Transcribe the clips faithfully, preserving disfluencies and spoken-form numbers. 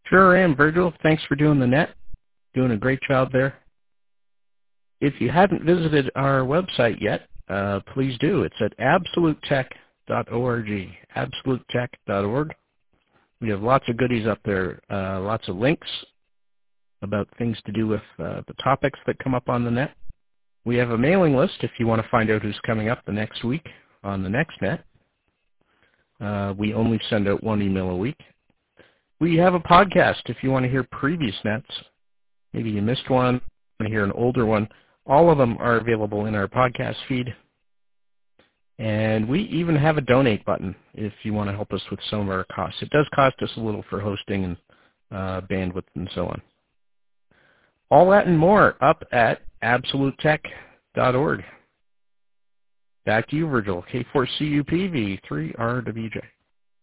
Sure am, Virgil. Thanks for doing the net. Doing a great job there. If you haven't visited our website yet, uh, please do. It's at absolute tech dot org, absolute tech dot org. We have lots of goodies up there, uh, lots of links about things to do with uh, the topics that come up on the net. We have a mailing list if you want to find out who's coming up the next week on the next net. Uh, we only send out one email a week. We have a podcast if you want to hear previous nets. Maybe you missed one, want to hear an older one. All of them are available in our podcast feed. And we even have a donate button if you want to help us with some of our costs. It does cost us a little for hosting and uh, bandwidth and so on. All that and more up at absolute tech dot org. Back to you, Virgil. K four C U P V three R W J.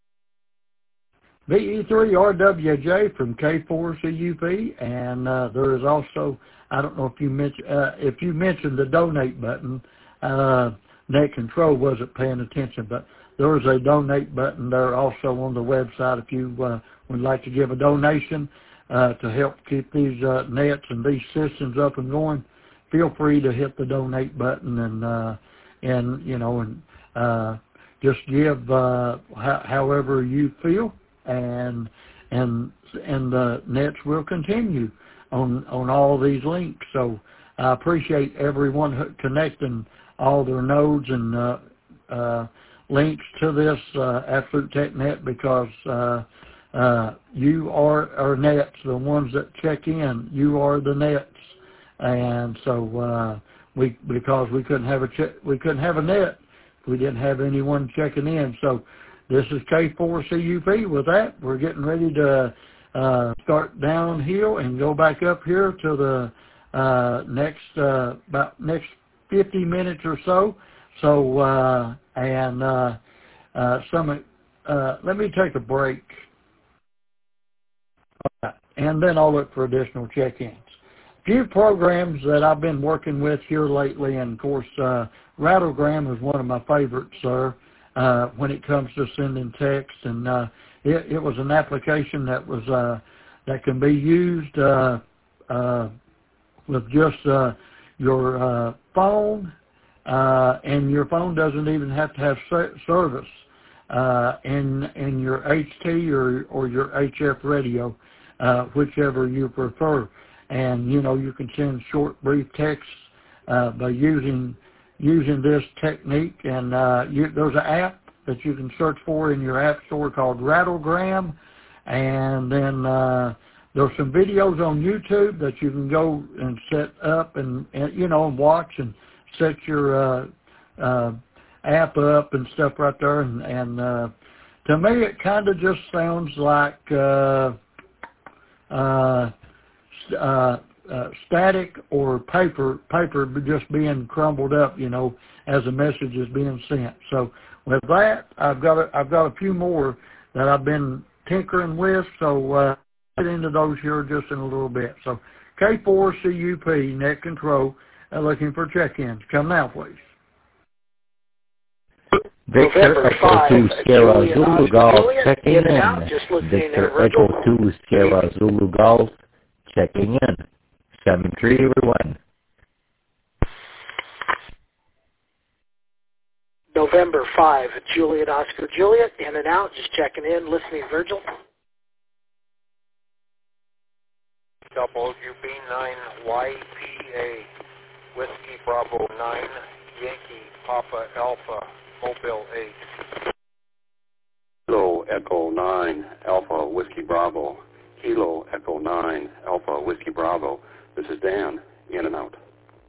V E three R W J from K four C U P, and uh, there is also, I don't know if you mentioned, uh, if you mentioned the donate button, uh, Net Control wasn't paying attention, but there is a donate button there also on the website if you uh, would like to give a donation uh, to help keep these uh, nets and these systems up and going. Feel free to hit the donate button and, uh, and you know, and uh, just give uh, ho- however you feel. And and and the nets will continue on on all these links. So I appreciate everyone connecting all their nodes and uh, uh, links to this uh, Absolute Tech Net, because uh, uh, you are our nets, the ones that check in. You are the nets, and so uh, we because we couldn't have a che- we couldn't have a net if we didn't have anyone checking in. So. This is K four C U P. With that, we're getting ready to uh, start downhill and go back up here to the uh, next uh, about next fifty minutes or so. So uh, and uh, uh, some uh, let me take a break, and then I'll look for additional check-ins. A few programs that I've been working with here lately, and of course, uh, Rattlegram is one of my favorites, sir. Uh, when it comes to sending text, and uh, it, it was an application that was uh, that can be used uh, uh, with just uh, your uh, phone, uh, and your phone doesn't even have to have service uh, in in your H T or or your H F radio, uh, whichever you prefer. And you know you can send short, brief texts uh, by using. using this technique, and uh, you, there's an app that you can search for in your app store called Rattlegram, and then uh, there's some videos on YouTube that you can go and set up and, and you know, and watch and set your uh, uh, app up and stuff right there, and, and uh, to me it kind of just sounds like uh, uh, uh, Uh, static or paper, paper just being crumbled up, you know, as a message is being sent. So with that, I've got a, I've got a few more that I've been tinkering with. So uh, get into those here just in a little bit. So K four C U P Net Control, uh, looking for check-ins. Come now, please. Victor Echo two Sierra Zulu Golf checking in. Victor Echo two Sierra Zulu Golf checking in. seven three one. November five, Juliet Oscar Juliet, in and out, just checking in, listening, Virgil. W B nine Y P A, Whiskey Bravo nine, Yankee Papa Alpha, Mobile eight. Kilo Echo nine, Alpha Whiskey Bravo, Kilo Echo nine, Alpha Whiskey Bravo. This is Dan, in and out.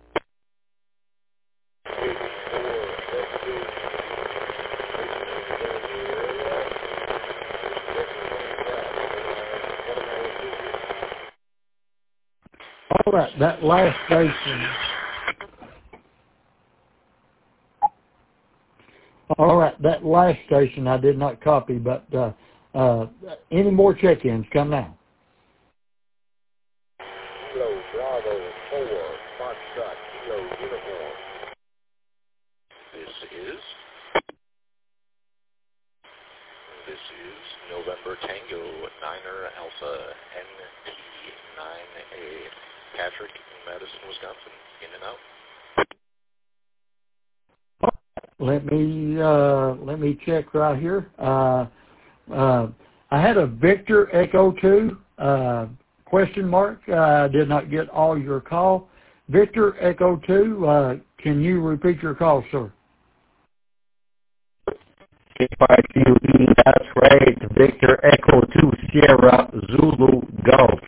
All right, that last station. All right, that last station I did not copy, but uh, uh, any more check-ins, come now. Kilo Bravo four, Foxtrot Kilo Uniform. This is This is November Tango Niner Alpha N T nine A. Patrick in Madison, Wisconsin, in and out. Let me uh, let me check right here. Uh, uh, I had a Victor Echo two uh, question mark. I uh, did not get all your call. Victor Echo two, uh, can you repeat your call, sir? That's right. Victor Echo two Sierra Zulu Golf.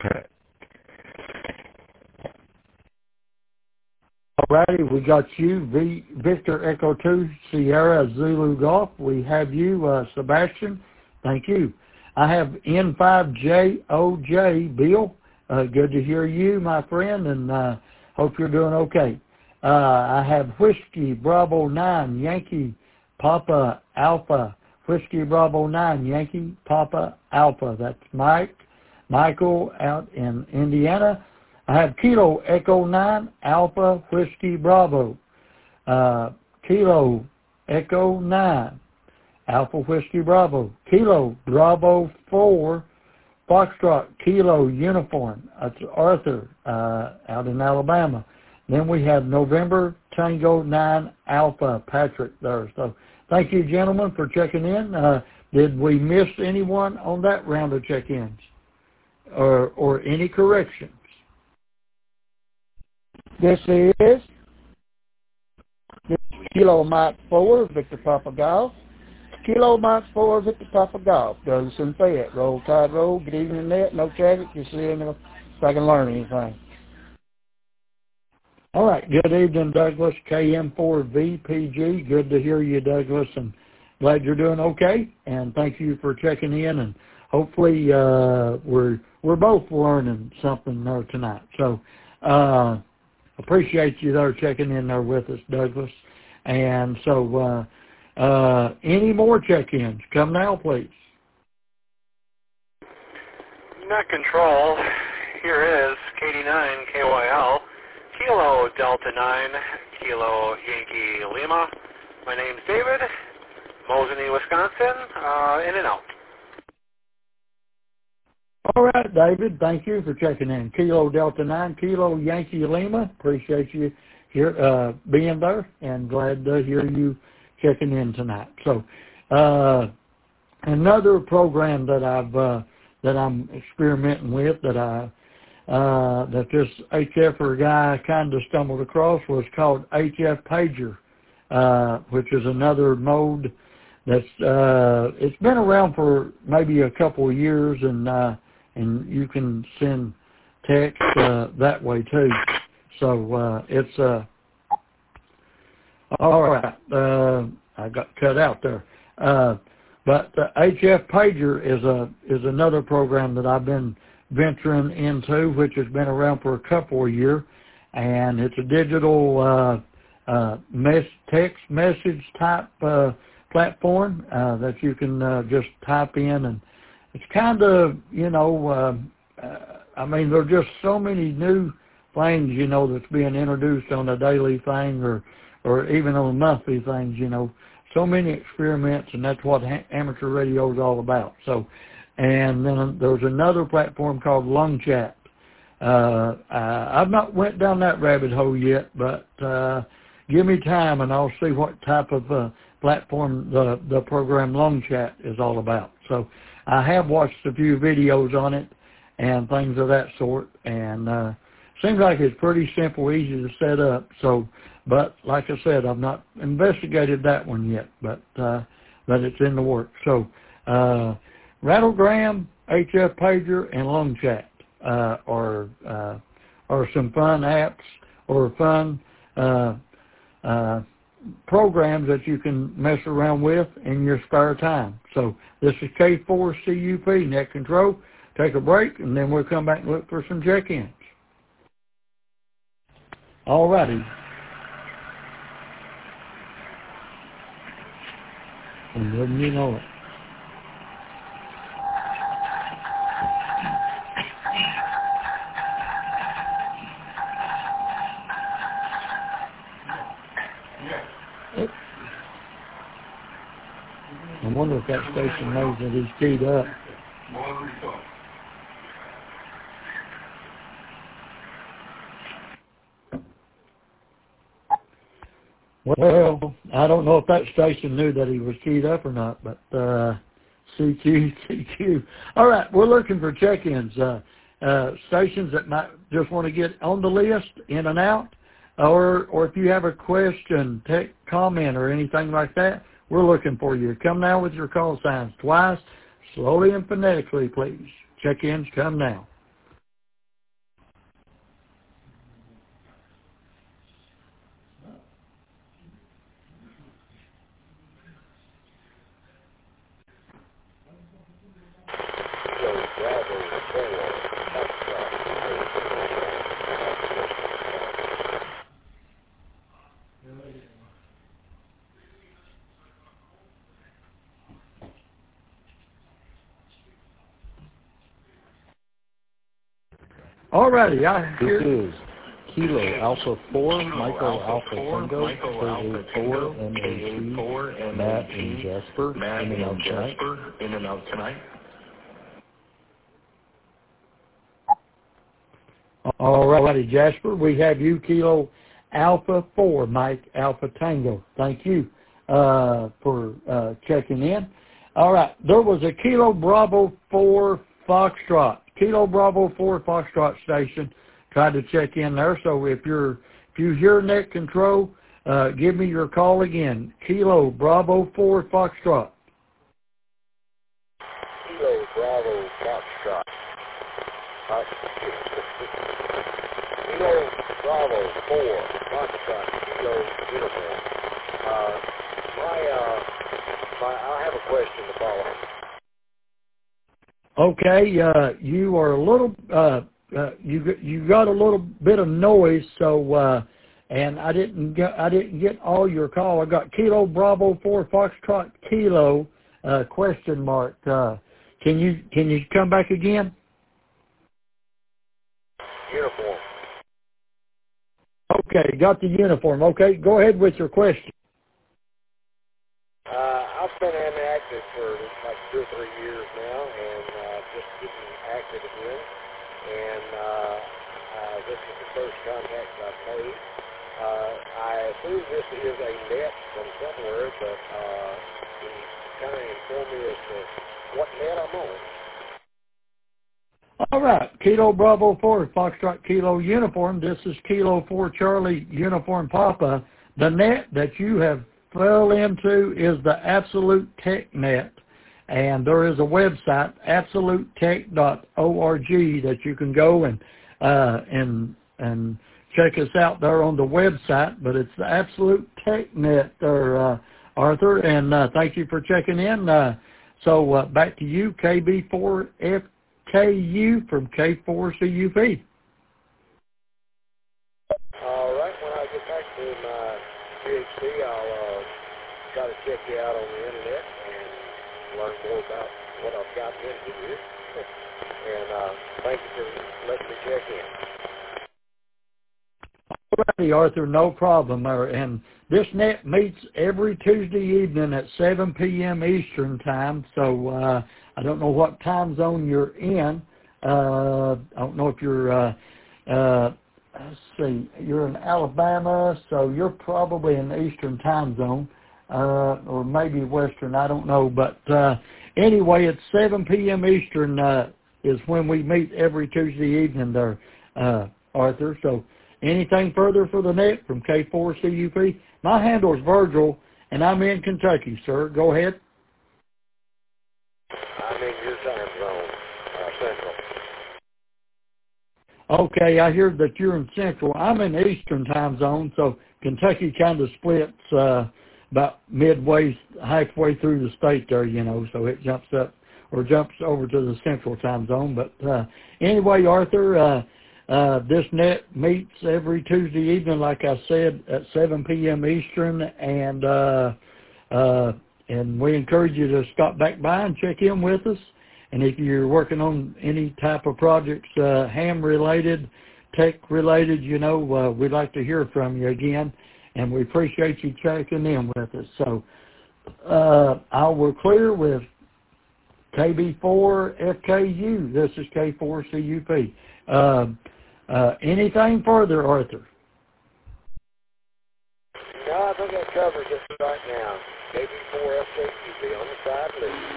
Alrighty, we got you, v, Victor Echo two Sierra Zulu Golf. We have you, uh, Sebastian. Thank you. I have N five J O J, Bill. Uh, good to hear you, my friend, and uh, hope you're doing okay. Uh, I have Whiskey Bravo nine Yankee Papa Alpha. Whiskey Bravo nine Yankee Papa Alpha. That's Mike. Michael out in Indiana. I have Kilo Echo nine Alpha Whiskey Bravo. Uh, Kilo Echo nine Alpha Whiskey Bravo. Kilo Bravo four Foxtrot Kilo Uniform. That's Arthur uh, out in Alabama. Then we have November Tango nine Alpha Patrick there. So thank you, gentlemen, for checking in. Uh, did we miss anyone on that round of check-ins or, or any corrections? This is, this is Kilo Mike four, Victor Papa Golf. Kilo Mike four, Victor Papa Golf. Douglas and Fayette. Roll Tide Roll. Good evening, Net. No traffic. Just seeing if I can learn anything. All right. Good evening, Douglas. K M four V P G. Good to hear you, Douglas, and glad you're doing okay. And thank you for checking in. And hopefully uh, we're we're both learning something there tonight. So. Uh, Appreciate you there checking in there with us, Douglas. And so, uh, uh, any more check-ins? Come now, please. Net control. Here is K D nine K Y L, Kilo Delta nine, Kilo Yankee Lima. My name's David, Mosinee, Wisconsin, uh, in and out. All right, David, thank you for checking in. Kilo Delta nine, Kilo Yankee Lima. Appreciate you here uh, being there, and glad to hear you checking in tonight. So, uh, another program that I've uh, that I'm experimenting with that I uh, that this H F R guy kind of stumbled across was called H F Pager, uh, which is another mode that's uh, it's been around for maybe a couple of years, and uh, and you can send text uh, that way too. So uh, it's uh, all right. Uh, I got cut out there, uh, but the H F Pager is a is another program that I've been venturing into, which has been around for a couple of years, and it's a digital uh, uh, mess, text message type uh, platform uh, that you can uh, just type in, and it's kind of, you know, uh, uh, I mean, there are just so many new things, you know, that's being introduced on a daily thing or, or even on monthly things, you know, so many experiments, and that's what ha- amateur radio is all about. So, and then there's another platform called LungChat. Uh, uh, I've not went down that rabbit hole yet, but uh, give me time and I'll see what type of uh, platform the, the program LungChat is all about. So I have watched a few videos on it and things of that sort, and uh, seems like it's pretty simple, easy to set up. So, but like I said, I've not investigated that one yet, but uh, but it's in the works. So, uh, Rattlegram, H F Pager, and LungChat uh, are uh, are some fun apps or fun uh, uh, programs that you can mess around with in your spare time. So this is K four C U P, Net Control. Take a break, and then we'll come back and look for some check-ins. All righty. And wouldn't you know it? I wonder if that station knows that he's keyed up. Well, I don't know if that station knew that he was keyed up or not, but uh, C Q, C Q. All right, we're looking for check-ins, uh, uh, stations that might just want to get on the list, in and out, or or if you have a question, tech comment, or anything like that, we're looking for you. Come now with your call signs twice, slowly and phonetically, please. Check-ins, come now. All righty, I hear. This is Kilo Alpha four, Michael Alpha Tango, K A four, M A C, Matt and Jasper, in and out tonight. In and out tonight. All righty, Jasper, we have you, Kilo Alpha four, Mike Alpha Tango. Thank you uh, for uh, checking in. All right, there was a Kilo Bravo four Foxtrot. Kilo Bravo four Foxtrot station. Tried to check in there. So if you're if you hear net control, uh, give me your call again. Kilo Bravo four Foxtrot. Kilo Bravo Foxtrot. Uh, Kilo Bravo four Foxtrot. Kilo uniform. Uh, my uh, my I have a question to follow. Okay, uh, you are a little, uh, uh, you you got a little bit of noise, so uh, and I didn't get I didn't get all your call. I got Kilo Bravo four Foxtrot Kilo uh, question mark. Uh, can you can you come back again? Uniform. Okay, got the uniform. Okay, go ahead with your question. Uh, I've been inactive for like two or three years now, and uh, just getting active again. And uh, uh, this is the first contact I've made. Uh, I assume this is a net from somewhere, but uh, can you kind of inform me as to what net I'm on? All right, Kilo Bravo four Foxtrot Kilo uniform. This is Kilo four Charlie uniform Papa. The net that you have fell into is the Absolute Tech Net, and there is a website, absolute tech dot org, that you can go and uh, and and check us out there on the website. But it's the Absolute Tech Net there, uh, Arthur, and uh, thank you for checking in. Uh, so uh, back to you, K B four F K U from K four C U P. All right, when I get back to my P H D, I'll uh, try to check you out on the internet and learn more about what I've got into here. And uh, thank you for letting me check in. All righty, Arthur, no problem. And this net meets every Tuesday evening at seven p.m. Eastern time. So uh, I don't know what time zone you're in. Uh, I don't know if you're, uh, uh, let's see, you're in Alabama, so you're probably in the Eastern time zone, uh, or maybe Western, I don't know. But uh, anyway, it's seven p.m. Eastern uh, is when we meet every Tuesday evening there, uh, Arthur. So anything further for the net from K four C U P? My handle is Virgil, and I'm in Kentucky, sir. Go ahead. I'm in your time zone, uh, Central. Okay, I hear that you're in Central. I'm in Eastern time zone, so Kentucky kind of splits uh, about midway, halfway through the state there, you know, so it jumps up or jumps over to the Central time zone. But uh, anyway, Arthur, uh, uh, this net meets every Tuesday evening, like I said, at seven p.m. Eastern, and uh, uh, and we encourage you to stop back by and check in with us. And if you're working on any type of projects, uh, ham-related, tech-related, you know, uh, we'd like to hear from you again, and we appreciate you checking in with us. So uh, I will clear with K B four F K U. This is K four C U P. Uh, uh, anything further, Arthur? No, I got covered just right now. K B four F K U B on the side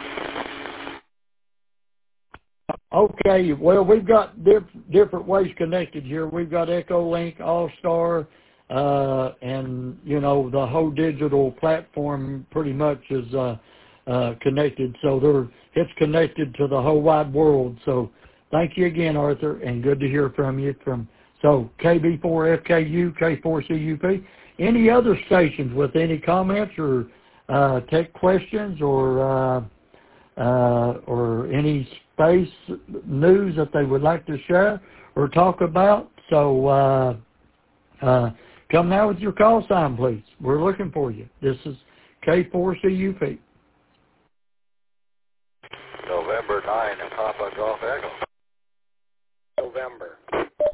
lead. Okay, well, we've got diff different ways connected here. We've got EchoLink, All-Star, uh, and, you know, the whole digital platform pretty much is uh, uh, connected. So they're, it's connected to the whole wide world. So thank you again, Arthur, and good to hear from you. From So K B four F K U, K four C U P. Any other stations with any comments or uh, tech questions or uh, uh, or any space news that they would like to share or talk about? So uh, uh, come now with your call sign, please. We're looking for you. This is K four C U P. November nine and Papa Golf Echo. November.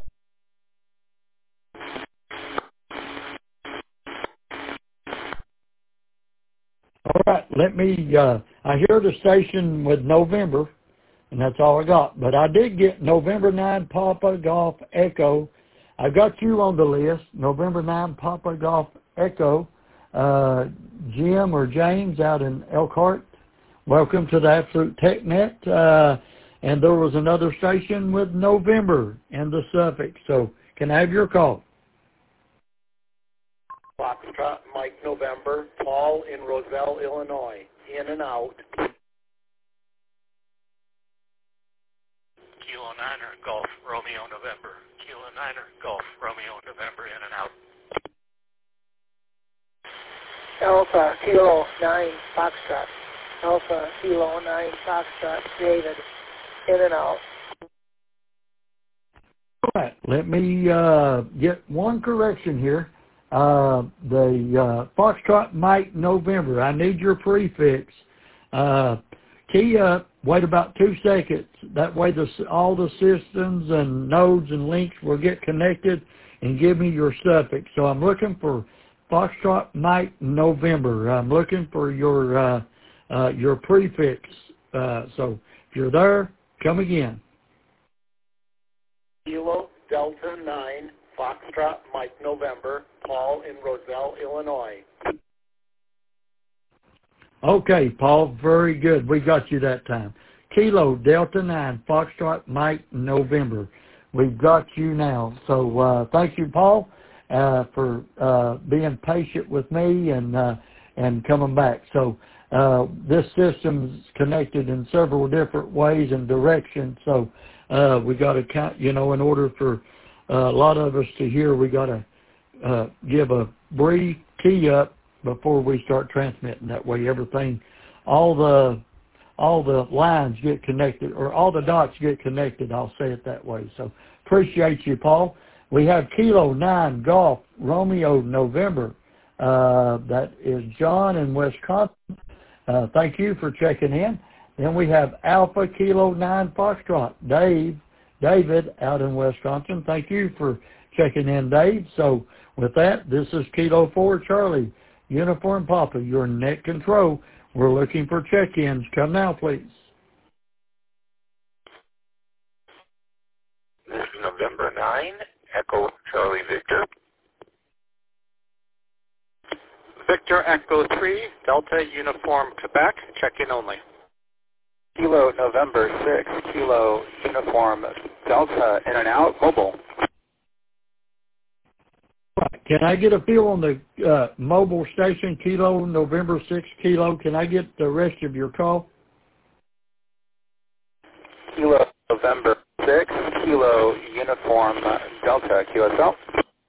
All right, let me, uh, I hear the station with November, and that's all I got. But I did get November nine Papa Golf Echo. I got you on the list, November nine Papa Golf Echo. Uh, Jim or James out in Elkhart, welcome to the Absolute TechNet. Uh, and there was another station with November and the suffix. So can I have your call? Foxtrot Mike November, Paul in Roselle, Illinois. In and out. Kilo Niner Golf Romeo November. Kilo Niner Golf Romeo November. In and out. Alpha Kilo nine Foxtrot. Alpha Kilo nine Foxtrot. David. In and out. All right, let me uh, get one correction here. Uh, the uh, Foxtrot Mike November, I need your prefix. Uh, key up, wait about two seconds. That way the, all the systems and nodes and links will get connected and give me your suffix. So I'm looking for Foxtrot Mike November. I'm looking for your, uh, uh, your prefix. Uh, so if you're there, come again. Kilo Delta nine. Foxtrot Mike November, Paul in Roselle, Illinois. Okay, Paul, very good. We got you that time. Kilo Delta nine, Foxtrot Mike November. We've got you now. So uh, thank you, Paul, uh, for uh, being patient with me and uh, and coming back. So uh, this system's connected in several different ways and directions. So uh, we got to count, you know, in order for Uh, a lot of us to hear, we got to uh, give a brief key up before we start transmitting. That way, everything, all the all the lines get connected, or all the dots get connected. I'll say it that way. So appreciate you, Paul. We have Kilo nine Golf Romeo November. Uh, that is John in Wisconsin. Uh, thank you for checking in. Then we have Alpha Kilo nine Foxtrot Dave. David out in Wisconsin. Thank you for checking in, Dave. So with that, this is Kilo four Charlie, Uniform Papa, your net control. We're looking for check-ins. Come now, please. This is November nine, Echo Charlie Victor. Victor Echo three, Delta Uniform Quebec. Check-in only. Kilo November six, Kilo Uniform Delta, in and out, mobile. Can I get a feel on the uh, mobile station, Kilo November six, Kilo? Can I get the rest of your call? Kilo November six, Kilo Uniform Delta, Q S L.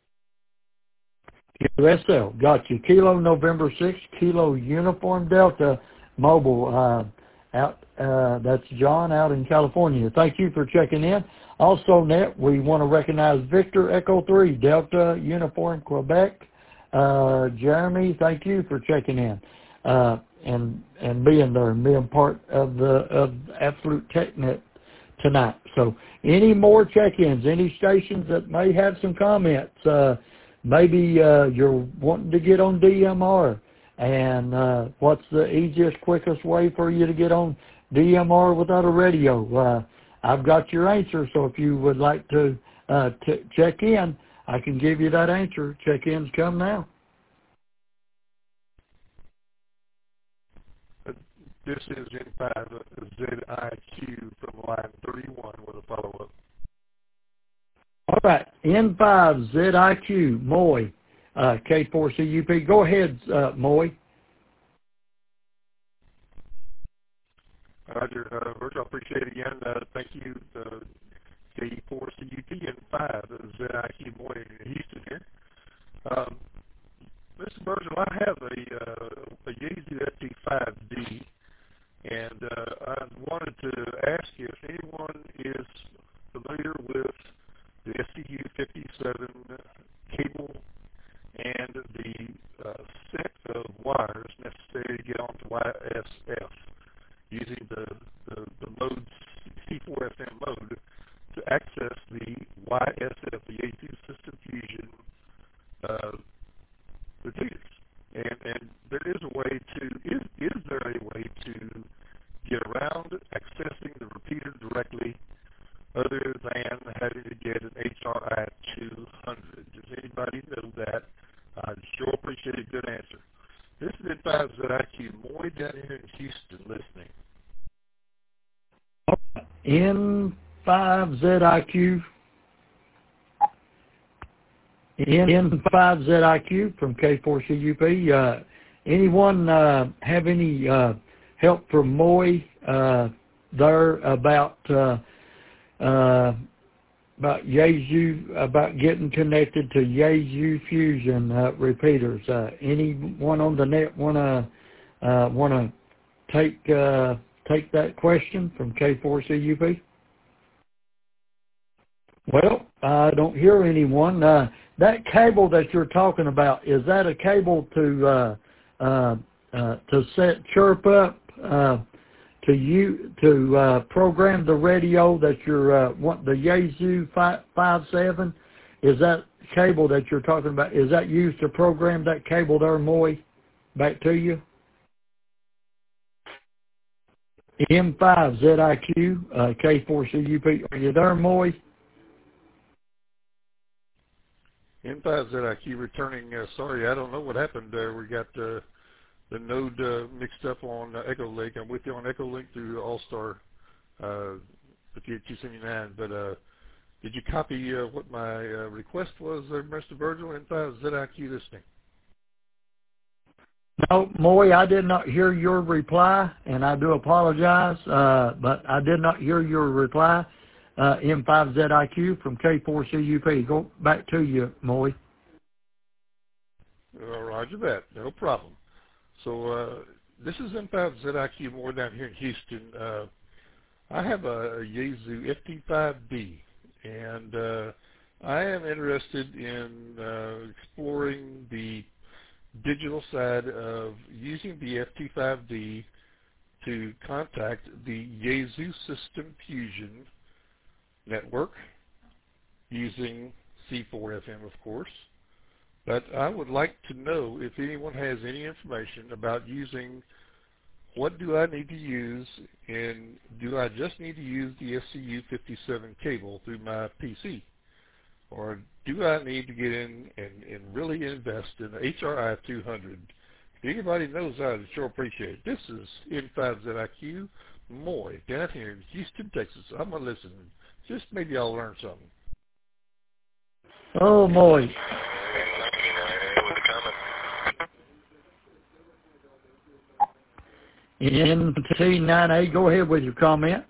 Q S L, got you. Kilo November six, Kilo Uniform Delta, mobile. Uh, out. Uh, that's John out in California. Thank you for checking in. Also, Net, we want to recognize Victor Echo three, Delta Uniform Quebec. Uh, Jeremy, thank you for checking in uh, and and being there and being part of the of Absolute TechNet tonight. So, any more check-ins? Any stations that may have some comments? Uh, maybe uh, you're wanting to get on D M R, and uh, what's the easiest, quickest way for you to get on D M R without a radio? Uh, I've got your answer, so if you would like to uh, t check in, I can give you that answer. Check-ins come now. This is N five Z I Q from line thirty-one with a follow-up. All right, N five Z I Q, Moy, uh, K four C U P. Go ahead, uh, Moy. Roger, uh, Virgil, I appreciate it again. Uh, thank you, uh, K four C U P N five Z I Q, Moy in Houston here. Um, Mister Virgil, I have a, uh, a Yaesu F T five D, and uh, I wanted to ask you if anyone is familiar with the S C U fifty-seven cable and the uh, set of wires necessary to get onto Y S F using the, the, the mode, C four F M mode, to access the Y S F, the Yaesu System Fusion uh, repeaters. And, and there is a way to, is, is there a way to get around accessing the repeater directly other than having to get an H R I two hundred? Does anybody know that? I sure appreciate a good answer. This is N five Z I Q, Moy down here in Houston listening. N five Z I Q. N five Z I Q from K four C U P. Uh, anyone uh, have any uh, help from Moy uh, there about uh, uh, about Yaesu, about getting connected to Yaesu Fusion uh, repeaters? Uh, anyone on the net wanna uh, wanna take uh, take that question from K four C U P? Well, I don't hear anyone. Uh, that cable that you're talking about, is that a cable to uh, uh, uh, to set chirp up uh, to you to uh, program the radio that you're uh, want the Yaesu five seven? Is that cable that you're talking about? Is that used to program that cable there, Moy? Back to you. M five Z I Q, uh, K four C U P. Are you there, Moy? N five Z I Q returning. Uh, sorry, I don't know what happened there. We got uh, the node uh, mixed up on uh, Echolink. I'm with you on Echolink through All-Star uh, fifty-eight two seventy-nine. But uh, did you copy uh, what my uh, request was, uh, Mister Virgil? N five Z I Q listening. No, Moy, I did not hear your reply, and I do apologize, uh, but I did not hear your reply. Uh, M five Z I Q from K four C U P. Go back to you, Moy. Uh, roger that. No problem. So uh, this is M five Z I Q more down here in Houston. Uh, I have a, a Yaesu F T five D, and uh, I am interested in uh, exploring the digital side of using the F T five D to contact the Yaesu System Fusion network using C four F M, of course. But I would like to know if anyone has any information about using, what do I need to use, and do I just need to use the S C U fifty-seven cable through my P C? Or do I need to get in and, and really invest in the H R I two hundred? If anybody knows that, I'd sure appreciate it. This is N five Z I Q, Moy, down here in Houston, Texas. I'm going to listen. Just maybe I'll learn something. Oh, Moy. N T nine A, go ahead with your comment.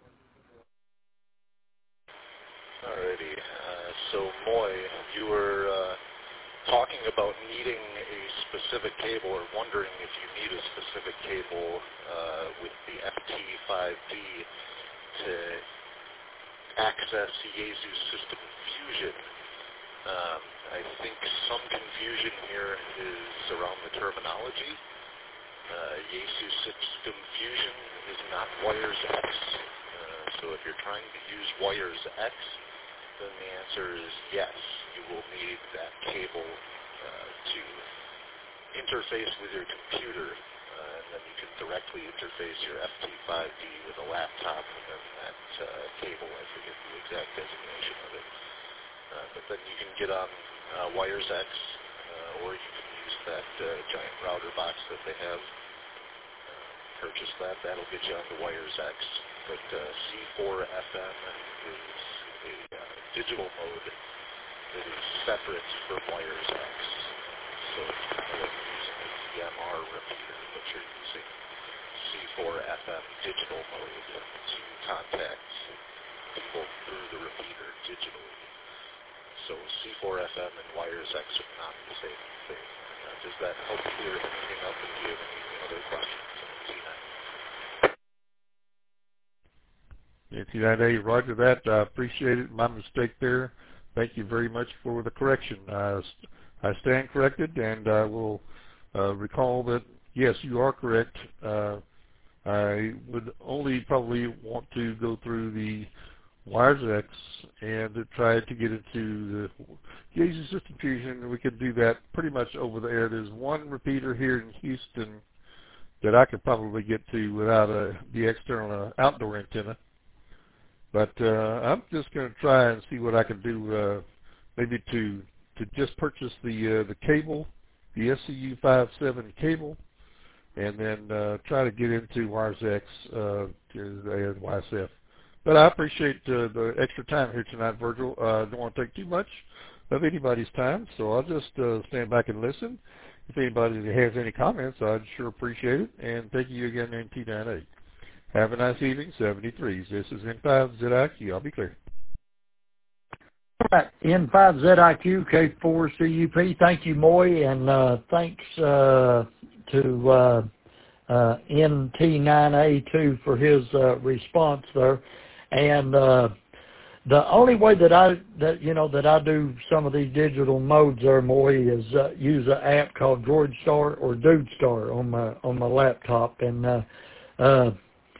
Alrighty. Uh, so, Moy, you were uh, talking about needing a specific cable, or wondering if you need a specific cable uh, with the F T five D to access Yaesu System Fusion. Um, I think some confusion here is around the terminology. Uh, Yaesu System Fusion is not Wires X. Uh, so if you're trying to use Wires X, then the answer is yes. You will need that cable uh, to interface with your computer. Uh, and then you can directly interface your F T five D with a laptop, and then that uh, cable, I forget the exact designation of it. Uh, but then you can get on uh, Wires X, uh, or you can use that uh, giant router box that they have. Uh, purchase that. That'll get you onto Wires X. But uh, C four F M is a uh, digital mode that is separate from Wires X. So it's kind of like using a D M R repeater, but you're using C four F M digital mode to contact people through the repeater digitally. So C four F M and Wires X are not the same thing. Uh, does that help clear anything up? And do you have any other questions on T nine? Yeah, T nine A, roger that. I appreciate it. My mistake there. Thank you very much for the correction. Uh, I stand corrected, and I will uh, recall that, yes, you are correct. Uh, I would only probably want to go through the Wires X and to try to get into the Gauge System Fusion. We could do that pretty much over the air. There's one repeater here in Houston that I could probably get to without a, the external uh, outdoor antenna. But uh, I'm just going to try and see what I can do, uh, maybe to to just purchase the uh, the cable, the S C U fifty-seven cable, and then uh, try to get into Wires X uh, and Y S F. But I appreciate uh, the extra time here tonight, Virgil. I uh, don't want to take too much of anybody's time, so I'll just uh, stand back and listen. If anybody has any comments, I'd sure appreciate it. And thank you again, N T nine A. Have a nice evening, seventy-threes. This is N five Z I Q. I'll be clear. All right, N five Z I Q, K four C U P. Thank you, Moy, and uh, thanks uh, to uh, uh, N T nine A, too, for his uh, response there. And uh, the only way that I, that you know, that I do some of these digital modes there, Moy, is uh, use an app called DroidStar or DudeStar on my on my laptop, and uh, uh,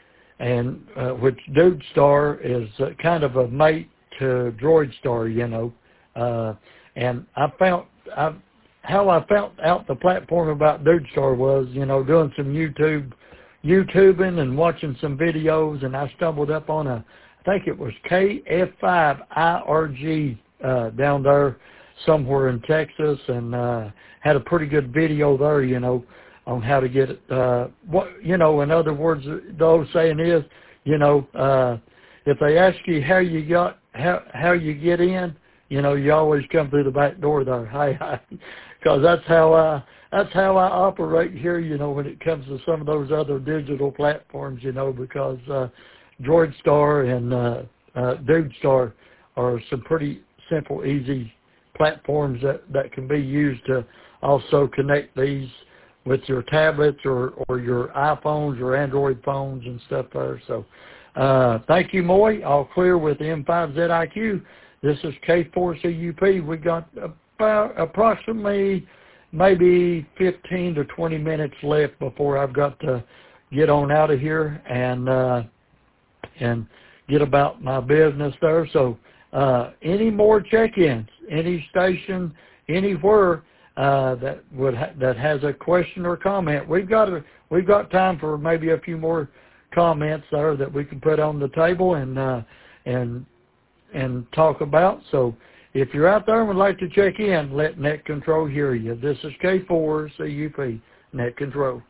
and uh, which DudeStar is uh, kind of a mate to DroidStar, you know. Uh, and I found I, how I found out the platform about DudeStar was, you know, doing some YouTube, YouTubing and watching some videos, and I stumbled up on a, I think it was K F five I R G uh, down there somewhere in Texas, and uh, had a pretty good video there, you know, on how to get it. Uh, what you know, in other words, the old saying is, you know, uh, if they ask you how you got how how you get in, you know, you always come through the back door there. Hi, hi, because that's how I that's how I operate here. You know, when it comes to some of those other digital platforms, you know, because uh, DroidStar and uh, uh, DudeStar are some pretty simple, easy platforms that that can be used to also connect these with your tablets or, or your iPhones or Android phones and stuff there. So uh, thank you, Moy. All clear with N five Z I Q. This is K four C U P. We got about approximately maybe fifteen to twenty minutes left before I've got to get on out of here and uh, and get about my business there. So uh, any more check-ins, any station, anywhere, Uh, that would ha that has a question or comment. We've got a we've got time for maybe a few more comments there that we can put on the table and uh, and and talk about. So if you're out there and would like to check in, let Net Control hear you. This is K four C U P, Net Control.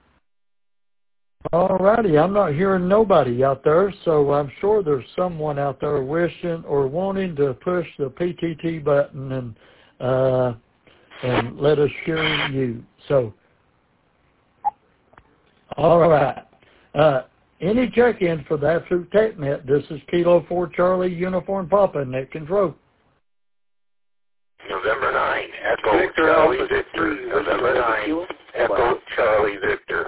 All righty, I'm not hearing nobody out there, so I'm sure there's someone out there wishing or wanting to push the P T T button and uh, and let us hear you. So, all right. Uh, any check-in for the Absolute TechNet? This is Kilo four Charlie Uniform Papa, Net Control. November nine, Echo Victor Charlie Alpha Victor. November nine, Echo Charlie Victor.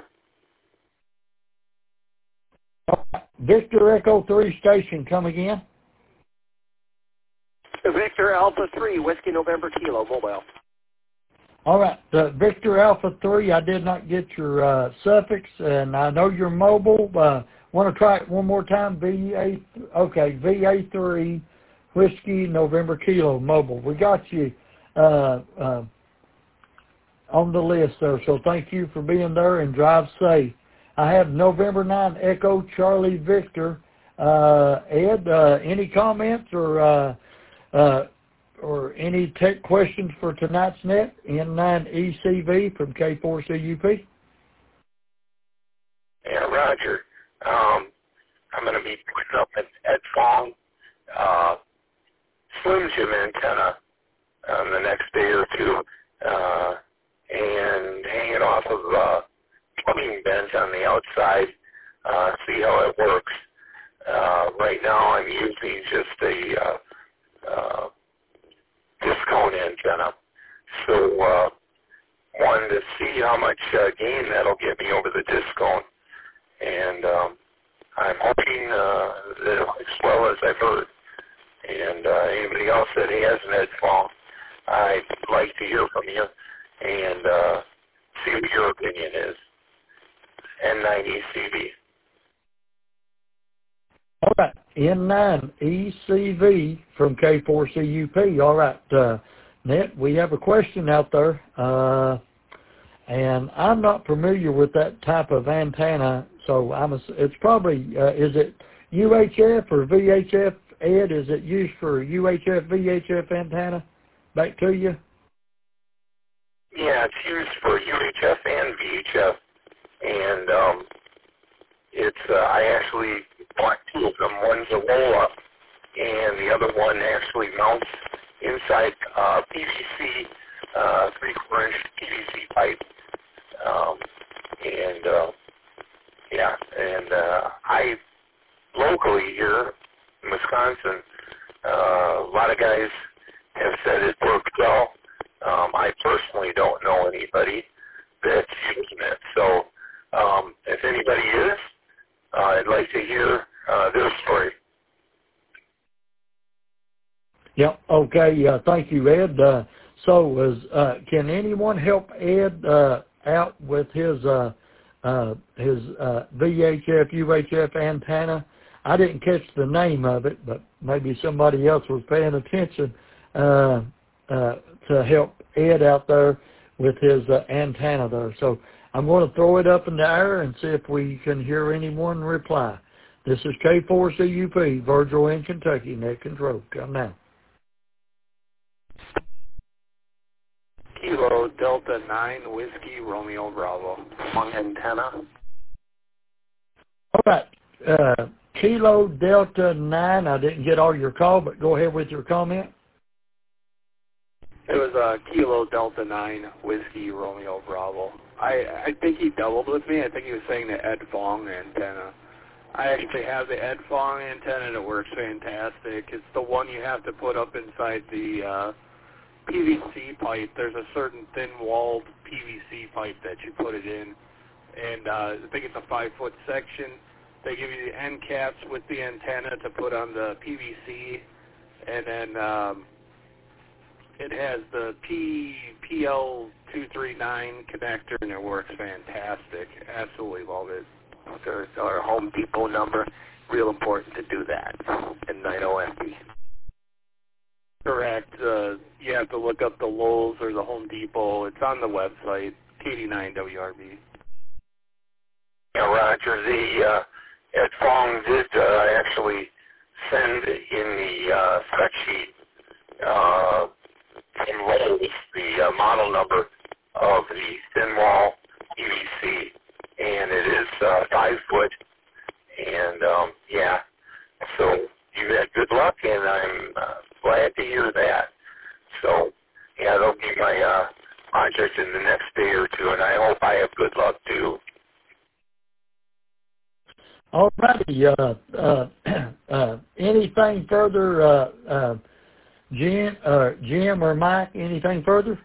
Victor Echo three station, come again. Victor Alpha three, Whiskey November Kilo, mobile. All right, uh, Victor Alpha three, I did not get your uh, suffix, and I know you're mobile. Uh, want to try it one more time? V A, okay, V A three, Whiskey November Kilo, mobile. We got you uh, uh, on the list there, so thank you for being there, and drive safe. I have November ninth, Echo Charlie Victor. Uh, Ed, uh, any comments or uh, uh, or any tech questions for tonight's net? N nine E C V from K four C U P. Yeah, Roger. Um, I'm going to be putting up an Ed Fong uh, Slim Jim antenna um, the next day or two, uh, and hang it off of a plumbing bench on the outside, uh, see how it works. Uh, right now I'm using just a uh, uh, discount antenna. So uh, wanted to see how much uh, gain that'll get me over the discount. And um, I'm hoping uh, that it works well as I've heard. And uh, anybody else that has an Ed Fong, I'd like to hear from you and uh, see what your opinion is. N nine E C V. All right, N nine E C V from K four C U P. All right, uh, Ned, we have a question out there, uh, and I'm not familiar with that type of antenna, so I'm a, it's probably, uh, is it U H F or V H F, Ed? Is it used for U H F, V H F antenna? Back to you. Yeah, it's used for U H F and V H F, and um, it's uh, I actually bought two of them. One's a roll-up, and the other one actually mounts inside uh, P V C, uh, three-quarter inch P V C pipe, um, and uh, yeah, and uh, I locally here in Wisconsin, uh, a lot of guys have said it works well. Um, I personally don't know anybody that's using it. So um, if anybody is, uh, I'd like to hear uh, their story. Yep. Okay. Uh, thank you, Ed. Uh, so, is, uh, can anyone help Ed uh, out with his uh, uh, his uh, V H F U H F antenna? I didn't catch the name of it, but maybe somebody else was paying attention uh, uh, to help Ed out there with his uh, antenna there. So I'm going to throw it up in the air and see if we can hear anyone reply. This is K four C U P, Virgil in Kentucky, net control. Come now. Kilo Delta nine Whiskey Romeo Bravo. One antenna. All right. Uh, Kilo Delta nine, I didn't get all your call, but go ahead with your comment. It was a Kilo Delta nine Whiskey Romeo Bravo. I I think he doubled with me. I think he was saying the Ed Fong antenna. I actually have the Ed Fong antenna and it works fantastic. It's the one you have to put up inside the uh, P V C pipe. There's a certain thin-walled P V C pipe that you put it in. And uh, I think it's a five-foot section. They give you the end caps with the antenna to put on the P V C. And then um, it has the P, P L two thirty-nine connector, and it works fantastic. Absolutely love it. There's our Home Depot number. Real important to do that. And nine O M B. Correct. Uh, you have to look up the Lowe's or the Home Depot. It's on the website, K D nine W R B. Yeah, Roger. The uh, Ed Fong did uh, actually send in the uh, spec sheet uh, in Lowe's the uh, model number of the thin wall P V C, and it is uh, five foot. And um, yeah, so you had good luck, and I'm uh, glad to hear that. So yeah, that'll be my uh, project in the next day or two, and I hope I have good luck too. All righty. Uh, uh, uh, anything further, uh, uh, Jim, uh, Jim or Mike? Anything further?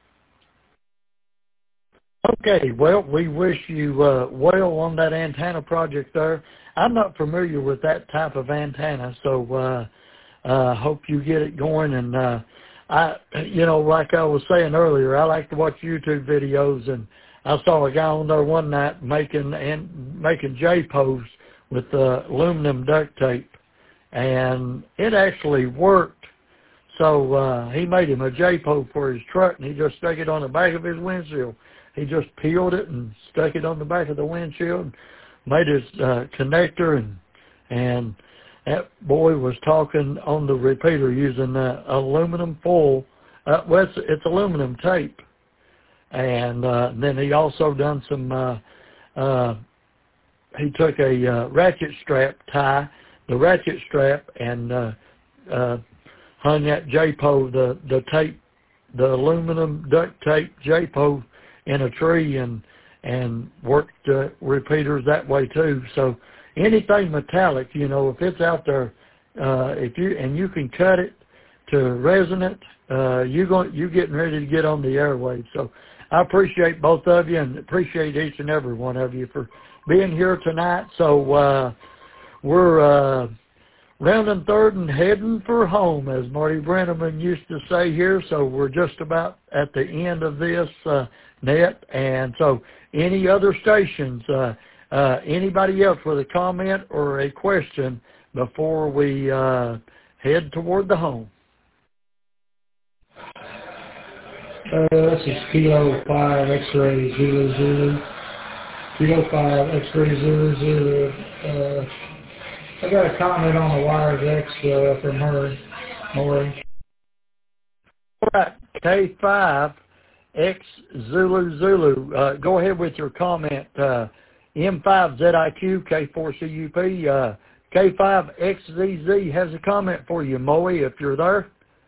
Okay. Well, we wish you uh, well on that antenna project there. I'm not familiar with that type of antenna, so uh, uh, hope you get it going. And uh, I, you know, like I was saying earlier, I like to watch YouTube videos, and I saw a guy on there one night making and making J-pose with uh, aluminum duct tape, and it actually worked. So uh, he made him a J-pose for his truck, and he just stuck it on the back of his windshield. He just peeled it and stuck it on the back of the windshield, made his uh, connector, and and that boy was talking on the repeater using uh, aluminum foil. Uh, well, it's, it's aluminum tape. And uh, then he also done some uh, uh, he took a uh, ratchet strap tie, the ratchet strap, and uh, uh, hung that J-pole, the the tape, the aluminum duct tape J-pole in a tree, and and worked uh, repeaters that way too. So anything metallic, you know, if it's out there, uh, if you and you can cut it to resonant, uh, you going you getting ready to get on the airwaves. So I appreciate both of you and appreciate each and every one of you for being here tonight. So uh, we're uh, rounding third and heading for home, as Marty Brenneman used to say here. So we're just about at the end of this uh, net. And so any other stations, uh, uh, anybody else with a comment or a question before we uh, head toward the home? Uh, this is Kilo five X-ray Zulu Zulu. Kilo five X-ray Zulu Zulu. Uh, I got a comment on the Wires X uh, from her, Maury. All right, K five X Zulu Zulu. Uh, go ahead with your comment. Uh, M five Z I Q K four C U P. Uh, K five X Z Z has a comment for you, Maury, if you're there.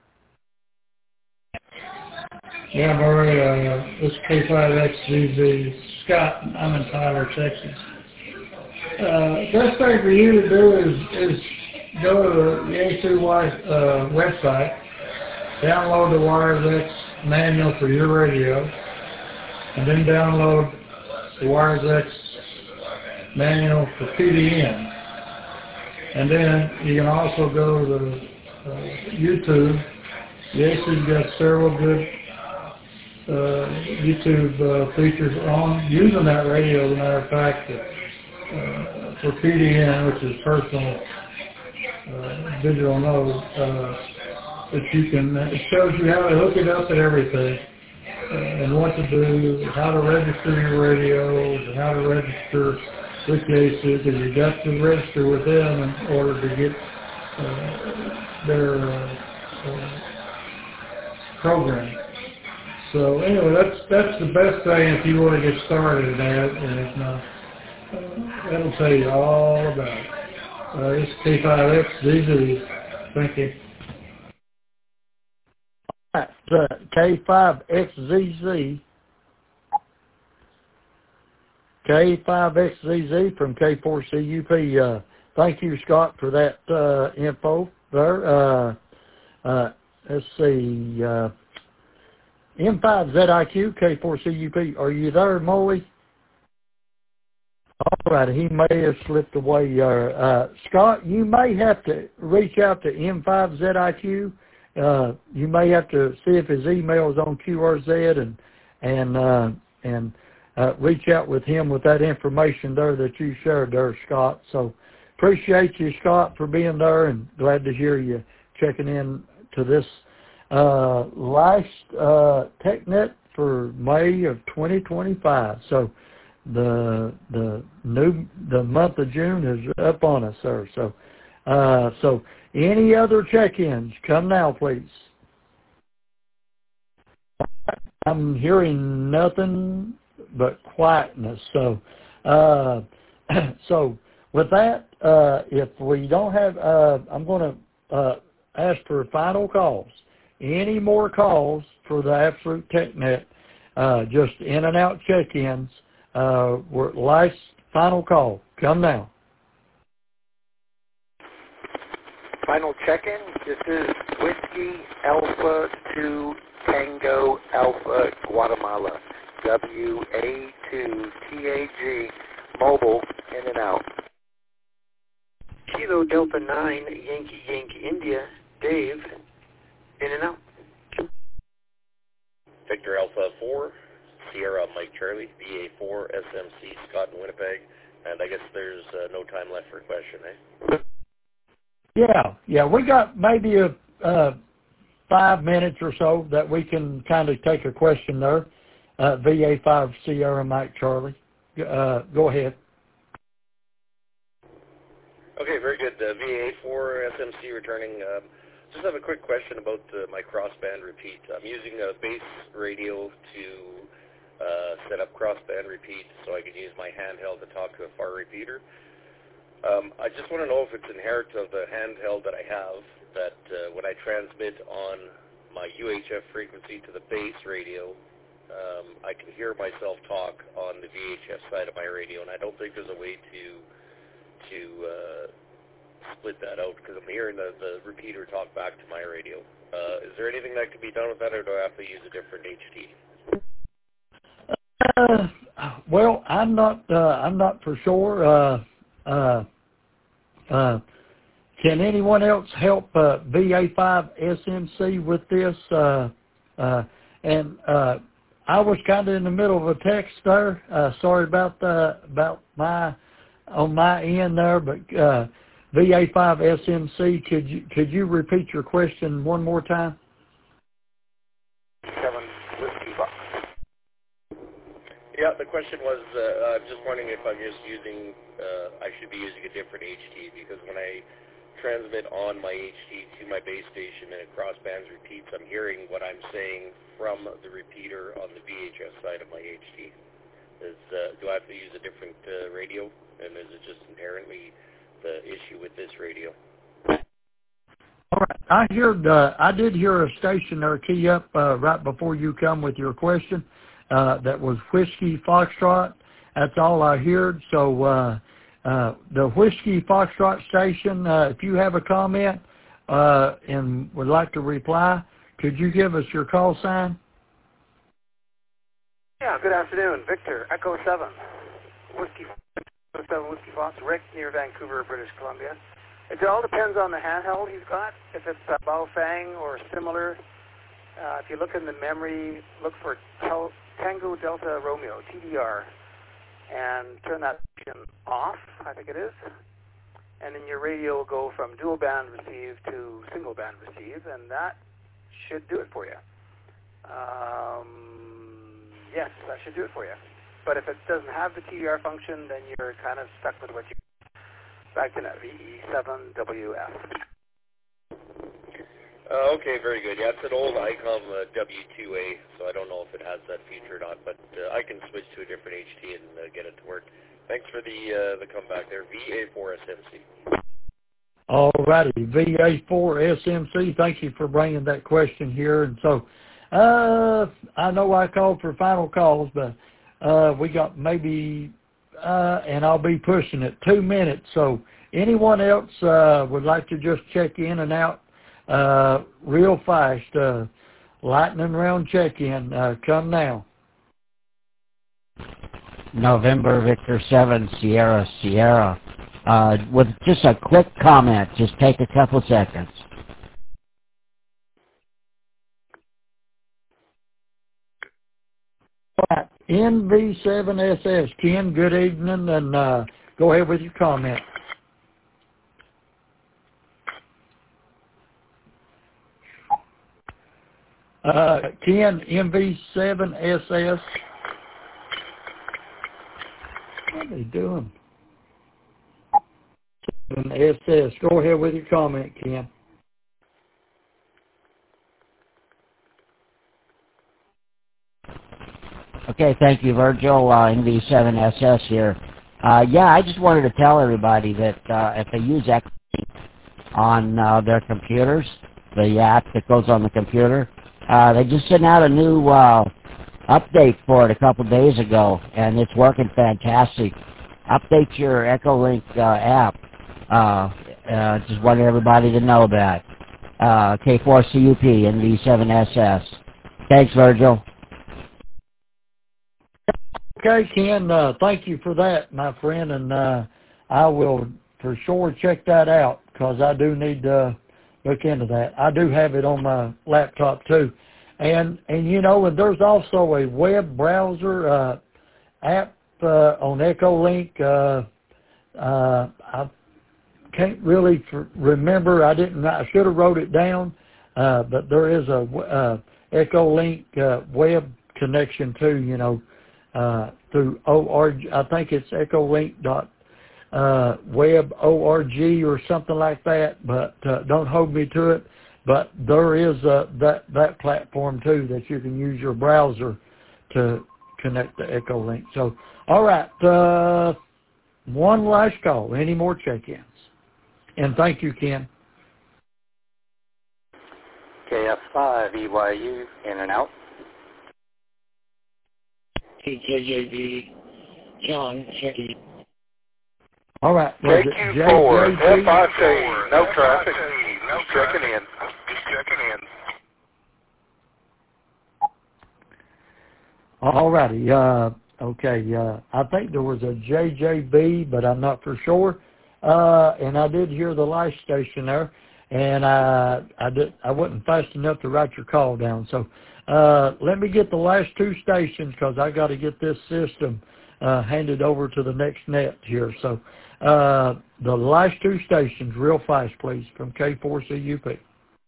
Yeah, Maury, uh, this is K five X Z Z. Scott, I'm in Tyler, Texas. Uh, best thing for you to do is, is go to the A two Y uh, website, download the Wires X manual for your radio, and then download the Wires X manual for P D N. And then you can also go to the, uh, YouTube. The A two's got several good Uh, YouTube uh, features on using that radio. As a matter of fact, uh, for P D N, which is personal uh, digital node, uh, that you can. It shows you how to hook it up and everything, uh, and what to do, how to register your radios, and how to register with the A two, because you got to register with them in order to get uh, their uh, uh, program. So anyway, that's that's the best thing if you want to get started in that, and if not, uh, that'll tell you all about it. Uh, it's K five X Z Z. Thank you. All right, uh, K five X Z Z. K five X Z Z from K four C U P. Uh, thank you, Scott, for that uh, info there. Uh, uh, let's see. Uh, M five Z I Q K four C U P. Are you there, Molly? All right, he may have slipped away. Uh, uh, Scott, you may have to reach out to M five Z I Q. Uh, you may have to see if his email is on Q R Z and and uh, and uh, reach out with him with that information there that you shared there, Scott. So appreciate you, Scott, for being there, and glad to hear you checking in to this Uh, last uh, TechNet for May of twenty twenty-five. So the the new the month of June is up on us, sir. So uh, so any other check-ins? Come now, please. I'm hearing nothing but quietness. So uh, so with that, uh, if we don't have, uh, I'm going to uh, ask for final calls. Any more calls for the Absolute TechNet, uh, just in and out check-ins, uh, we're last final call. Come now. Final check-in. This is Whiskey Alpha two Tango Alpha Guatemala. W A two T A G mobile in and out. Kilo Delta nine Yankee Yankee India. Dave. In and out. Victor Alpha four, Sierra Mike Charlie, B A four, S M C, Scott in Winnipeg, and I guess there's uh, no time left for a question, eh? Yeah, yeah, we got maybe a uh, five minutes or so that we can kind of take a question there. Uh, V A five, Sierra Mike Charlie. Uh, go ahead. Okay, very good. Uh, V A four, S M C returning. Um, Just have a quick question about uh, my crossband repeat. I'm using a base radio to uh, set up crossband repeat so I can use my handheld to talk to a far repeater. Um, I just want to know if it's inherent of the handheld that I have that uh, when I transmit on my U H F frequency to the base radio, um, I can hear myself talk on the V H F side of my radio, and I don't think there's a way to to uh, split that out because I'm hearing the, the repeater talk back to my radio. Uh, is there anything that can be done with that, or do I have to use a different H T? Uh, well, I'm not. Uh, I'm not for sure. Uh, uh, uh, can anyone else help uh, V A five S M C with this? Uh, uh, and uh, I was kind of in the middle of a text there. Uh, sorry about the about my on my end there, but uh, V A five S M C. Could you could you repeat your question one more time? Seven Whiskey Box. Yeah, the question was, uh, I'm just wondering if I'm just using, uh, I should be using a different H T, because when I transmit on my H T to my base station and it crossbands repeats, I'm hearing what I'm saying from the repeater on the V H F side of my H T. Is, uh, do I have to use a different uh, radio, and is it just inherently the issue with this radio? All right. I heard, uh, I did hear a station there key up uh, right before you come with your question. Uh, that was Whiskey Foxtrot. That's all I heard. So uh, uh, the Whiskey Foxtrot station, uh, if you have a comment uh, and would like to reply, could you give us your call sign? Yeah, good afternoon. Victor, Echo seven. Whiskey Echo seven Whiskey Fox, Rick near Vancouver, British Columbia. It all depends on the handheld he's got. If it's a Baofeng or similar, uh, if you look in the memory, look for tel Tango Delta Romeo, T D R, and turn that off, I think it is. And then your radio will go from dual band receive to single band receive, and that should do it for you. Um, yes, that should do it for you. But if it doesn't have the T D R function, then you're kind of stuck with what you back to that V E seven W F. Uh, okay, very good. Yeah, it's an old ICOM uh, W two A, so I don't know if it has that feature or not, but uh, I can switch to a different H T and uh, get it to work. Thanks for the uh, the comeback there. V A four S M C. All righty, V A four S M C, thank you for bringing that question here. And so uh, I know I called for final calls, but uh, we got maybe, uh, and I'll be pushing it, two minutes. So anyone else uh, would like to just check in and out uh, real fast, uh, lightning round check-in, uh, come now. November Victor seven Sierra Sierra. Uh, with just a quick comment, just take a couple seconds. N V seven S S, Ken, good evening, and uh, go ahead with your comment. Uh, Ken, N V seven S S. What are they doing? S S. Go ahead with your comment, Ken. Okay, thank you, Virgil. Uh, N V seven S S here. Uh, yeah, I just wanted to tell everybody that uh, if they use X on uh, their computers, the app that goes on the computer, uh, they just sent out a new uh, update for it a couple days ago, and it's working fantastic. Update your Echolink uh, app. Uh, uh, just wanted everybody to know that. Uh, K four C U P, N V seven S S. Thanks, Virgil. Okay, Ken, uh, thank you for that, my friend, and uh, I will for sure check that out because I do need to look into that. I do have it on my laptop too. And, and you know, and there's also a web browser uh, app uh, on Echolink. Uh, uh, I can't really f remember. I didn't. I should have wrote it down. Uh, but there is a uh, Echolink uh, web connection too. You know, uh, through O R G. I think it's Echolink dot uh, web O R G or something like that. But uh, don't hold me to it. But there is uh, that that platform too that you can use your browser to connect the Echo Link. So, all right, uh, one last call. Any more check-ins? And thank you, Ken. K F five E Y U, in and out. T J J B, John, Eddie. All right. K Q four, F I T, no traffic. Just checking in. Just checking in. All righty. Uh, okay. Uh, I think there was a J J B, but I'm not for sure. Uh, and I did hear the live station there, and I I did I wasn't fast enough to write your call down. So uh, let me get the last two stations because I got to get this system uh, handed over to the next net here. So uh, the last two stations, real fast, please, from K four C U P.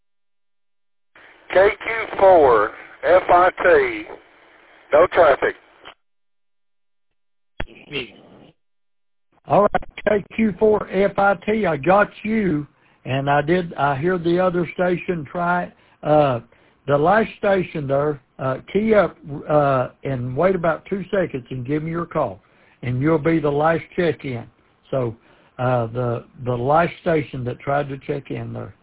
K Q four, F I T, no traffic. All right, K Q four F I T, I got you, and I did. I hear the other station try it. Uh, the last station there, uh, key up uh, and wait about two seconds and give me your call, and you'll be the last check-in. So uh, the the last station that tried to check in there.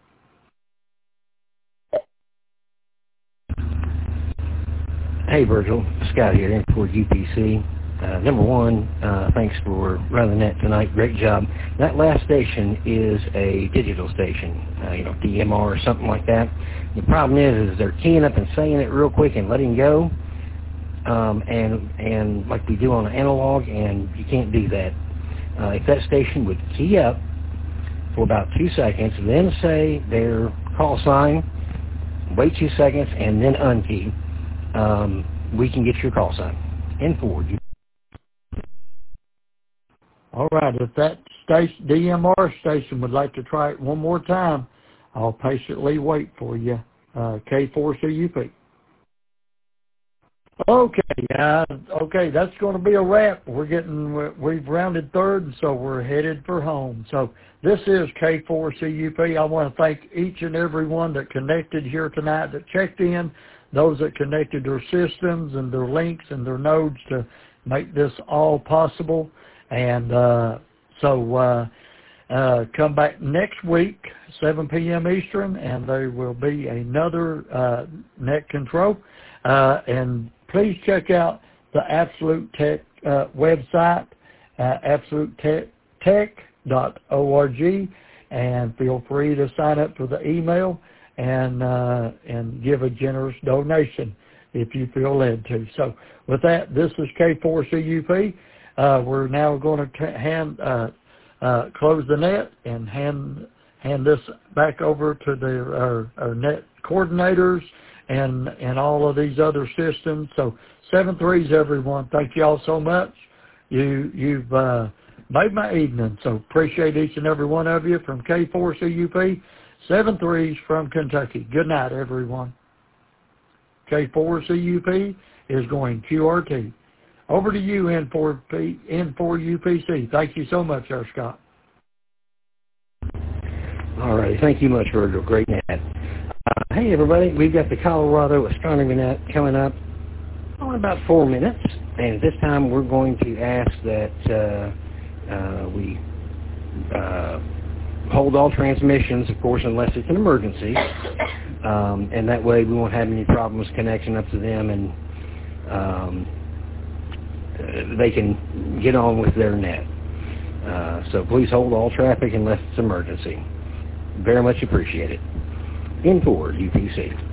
Hey, Virgil. Scott here, in for U P C. Uh, number one, uh, thanks for running that tonight. Great job. That last station is a digital station, uh, you know, D M R or something like that. The problem is, is they're keying up and saying it real quick and letting go, um, and and like we do on an analog, and you can't do that. Uh, if that station would key up for about two seconds, then say their call sign, wait two seconds, and then unkey, um, we can get your call sign. In forward. All right, if that station, D M R station would like to try it one more time, I'll patiently wait for you. Uh, K four C U P. Okay, uh, okay, that's going to be a wrap. We're getting, we've rounded third, and so we're headed for home. So this is K four C U P. I want to thank each and every one that connected here tonight, that checked in, those that connected their systems and their links and their nodes to make this all possible. And uh, so uh, uh, come back next week, seven p.m. Eastern, and there will be another uh, net control. Uh, and please check out the Absolute Tech uh, website, uh, absolute tech dot org, and feel free to sign up for the email and uh, and give a generous donation if you feel led to. So with that, this is K four C U P. Uh, we're now going to t- hand uh, uh, close the net and hand hand this back over to the our, our net coordinators and and all of these other systems. So seven threes, everyone. Thank you all so much. You you've uh, made my evening. So appreciate each and every one of you from K four C U P. Seven threes from Kentucky. Good night, everyone. K four C U P is going Q R T. Over to you, N four U P C. Thank you so much, Sir Scott. All right. Thank you much, Virgil. Great net. Uh, hey, everybody. We've got the Colorado Astronomy Net coming up in about four minutes. And at this time, we're going to ask that uh, uh, we uh, hold all transmissions, of course, unless it's an emergency. Um, and that way we won't have any problems connecting up to them, and um, uh, they can get on with their net. Uh, so please hold all traffic unless it's emergency. Very much appreciated. In forward, U P C.